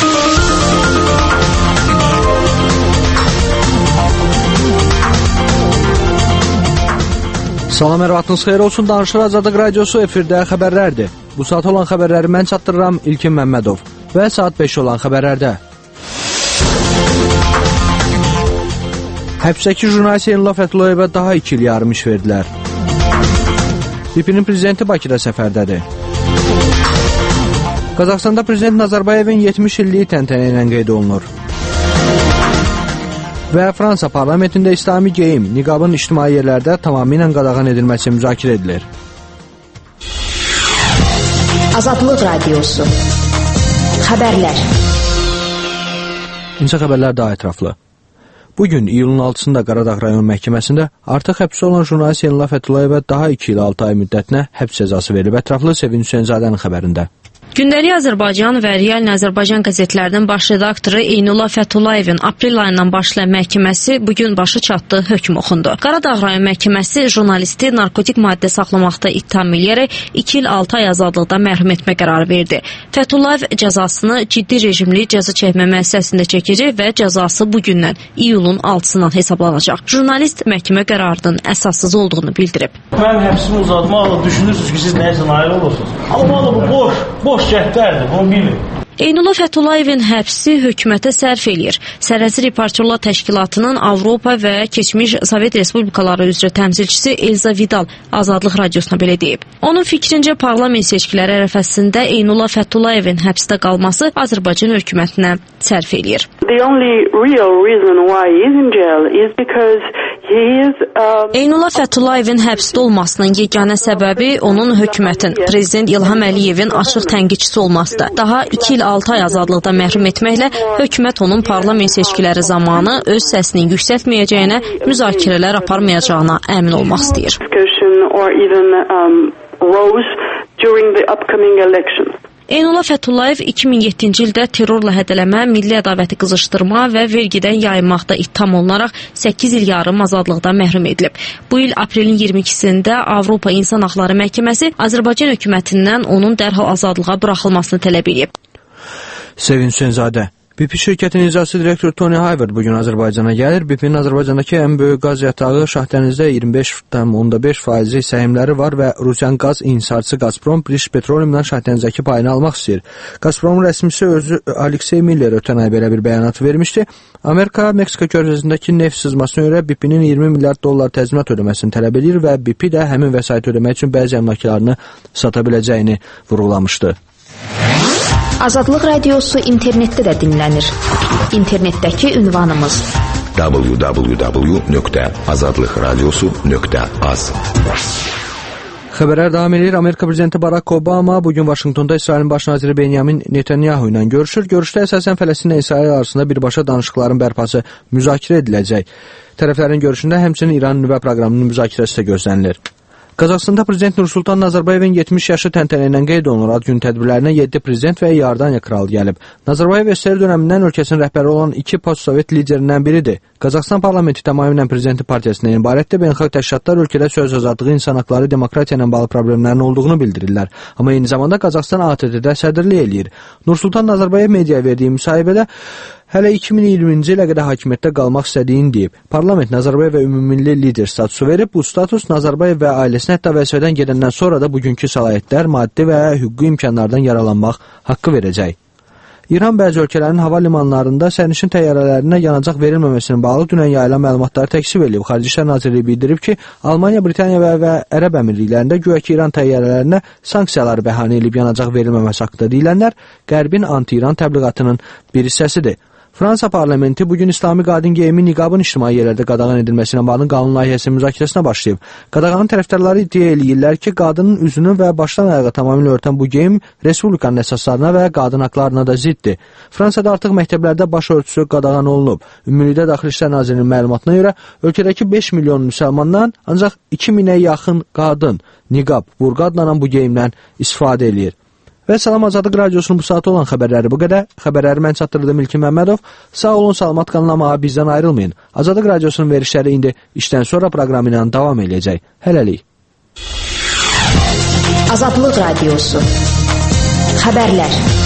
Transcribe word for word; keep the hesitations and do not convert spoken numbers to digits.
Salam, hər vaxtınız xeyir olsun. Danışır Azadlıq Radiosu, efirdə xəbərlərdir. Bu saat olan xəbərləri mən çatdırıram, İlkin Məmmədov. Və saat beş olan xəbərlərdə. Həbsdəki jurnalist Eynullah Fəthulayevə daha iki il yarım iş verdilər. B P-nin prezidenti Bakıda səfərdədir. Qazaxstanda prezident Nazarbayevin yetmiş illiyi təntənə ilə qeyd olunur. Və Fransa parlamentində İslami geyim, niqabın ictimai yerlərdə tamamilə qadağan edilməsi müzakirə edilir. Azadlıq Radiosu. Xəbərlər. İnşa xəbərlər daha ətraflı. Bugün iyulun altısında Qaradağ rayon məhkəməsində artıq həbsdə olan jurnalist Eynullah Fəthulayevə daha iki il altı ay müddətinə həbs cəzası verilib. Ətraflı Sevin Hüseynzadənin xəbərində. Gündəlik Azərbaycan və Real Azərbaycan qəzetlərinin baş redaktoru Eynullah Fəthulayevin aprel ayından başlayan məhkəməsi bugün başı çatdı, hökm oxundu. Qaradağ rayon məhkəməsi jurnalisti narkotik maddə saxlamaqda ittiham eləyərək iki il altı ay azadlıqda məhrum etmə qərarı verdi. Fəthullayev cəzasını ciddi rejimli cəza çəkmə müəssisəsində çəkəcək və cəzası bugündən iyulun altısından hesablanacaq. Jurnalist məhkəmə qərarının əsassız olduğunu bildirib. Mən həbsimi uzatmaqla düşünürsünüz ki, siz nəyəsə nail olursunuz. Amma bu boş, boş cəhdlərdir, bunu bilin. Eynullah Fəthulayevin həbsi hökumətə sərf eləyir. Sərhədsiz Reportyorlar Təşkilatının Avropa və keçmiş Sovet Respublikaları üzrə təmsilçisi Elza Vidal Azadlıq Radiosuna belə deyib. Onun fikrincə parlament seçkiləri ərəfəsində Eynullah Fəthulayevin həbsdə qalması Azərbaycan hökumətinə sərf eləyir. The only real reason why he is in jail is because he is um... Eynullah Fəthulayevin həbsdə olmasının yeganə səbəbi onun hökumətin, Prezident İlham Əliyevin açıq tənqidçisi olmasıdır. Daha iki il altı ay azadlıqda məhrum etməklə hökumət onun parlament seçkiləri zamanı öz səsini yüksəltməyəcəyinə, müzakirələr aparmayacağına əmin olmaq istəyir. Eynullah Fəthullayev iki min yeddinci ildə terrorla hədələmə, milli ədavəti qızışdırma və vergidən yayınmaqda ittiham olunaraq səkkiz il yarım azadlıqdan məhrum edilib. Bu il aprelin iyirmi ikisində Avropa İnsan Haqları Məhkəməsi Azərbaycan hökumətindən onun dərhal azadlığa buraxılmasını tələb edib. Sevin Hüseynzadə. B P şirkətinin icraçı direktoru Tony Hayward bugün Azərbaycana gəlir. B P-nin Azərbaycandakı ən böyük qaz yatağı Şahdənizdə iyirmi beş tam onda beş faizi səhmləri var və Rusiyanın qaz inhisarçısı Gazprom British Petroleumdan Şahdənizdəki payını almaq istəyir. Gazpromun rəsmisi özü Aleksey Miller ötən ay belə bir bəyanat vermişdi. Amerika Meksika körfəzindəki neft sızmasına görə B P-nin iyirmi milyard dollar təzminat ödəməsini tələb edir və B P də həmin vəsait ödəmək üçün bəzi əmlaklarını sata biləcəyini vurğulamışdı. Azadlıq Radiosu internetdə də dinlənir. İnternetdəki ünvanımız w w w nöqtə azadlıq radiosu nöqtə az. Xəbərlər davam edir. Amerika prezidenti Barack Obama bugün Vaşinqtonda İsrailin baş naziri Benyamin Netanyahu ilə görüşür. Görüşdə əsasən Fələstinlə İsrail arasında birbaşa danışıqların bərpası müzakirə ediləcək. Tərəflərin görüşündə həmçinin İran nüvə proqramının müzakirəsi də gözlənilir. Qazaxstanda prezident Nursultan Nazarbayevin yetmiş yaşı təntənə ilə qeyd olunur. Ad gün tədbirlərinə yeddi prezident və Yordaniya kralı gəlib. Nazarbayev S S R dönəmindən ölkəsinin rəhbəri olan iki postsovet liderindən biridir. Qazaxstan parlamenti tamamilə prezidenti partiyasından ibarətdir. Beynəlxalq təşkilatlar ölkədə söz azadlığı, insan haqları, demokratiya ilə bağlı problemlərin olduğunu bildirirlər. Amma eyni zamanda Qazaxstan A T T-də sədrlik eləyir. Nursultan Nazarbayev mediaya verdiyi müsahibədə hələ iki min iyirminci ilə qədər hakimiyyətdə qalmaq istədiyini deyib. Parlament Nazarbayevə ümumilli lider statusu verib. Bu status Nazarbayev və ailəsinə hətta vəzifədən gedəndən sonra da bugünkü səlahiyyətlər, maddi və hüquqi imkanlardan yararlanmaq haqqı verəcək. İran bəzi ölkələrin hava limanlarında sərnişin təyyarələrinə yanacaq verilməməsinin bağlı dünən yayılan məlumatları təksib edib. Xarici İşlər Nazirliyi bildirib ki, Almaniya, Britaniya və, və Ərəb Əmirliklərində güya ki İran təyyarələrinə sanksiyaları bəhanə edib yanacaq verilməməsi haqqında deyilənlər Qərbin anti-İran təbliğatının bir hissəsidir. Fransa parlamenti bugün İslami qadın geyimi niqabın ictimai yerlərdə qadağan edilməsinə bağlı qanun layihəsinin müzakirəsinə başlayıb. Qadağanın tərəfdarları iddia eləyirlər ki, qadının üzünü və başdan ayağa tamamilə örtən bu geyim respublikanın əsaslarına və qadın haqlarına da ziddir. Fransada artıq məktəblərdə baş örtüsü qadağan olunub. Ümumilikdə Daxili İşlər Nazirliyinin məlumatına görə ölkədəki beş milyon müsəlmandan ancaq iki minə yaxın qadın niqab, burqa adlanan bu geyimdən istifadə eləyir. Və Salam Azadlıq Radiosunun bu saat olan xəbərləri bu qədər. Xəbərləri mən çatdırdım İlkin Məmmədov. Sağ olun, salamat qalın, amma bizdən ayrılmayın. Azadlıq Radiosunun verişləri indi işdən sonra proqramı ilə davam edəcək. Hələlik. Azadlıq Radiosu. Xəbərlər.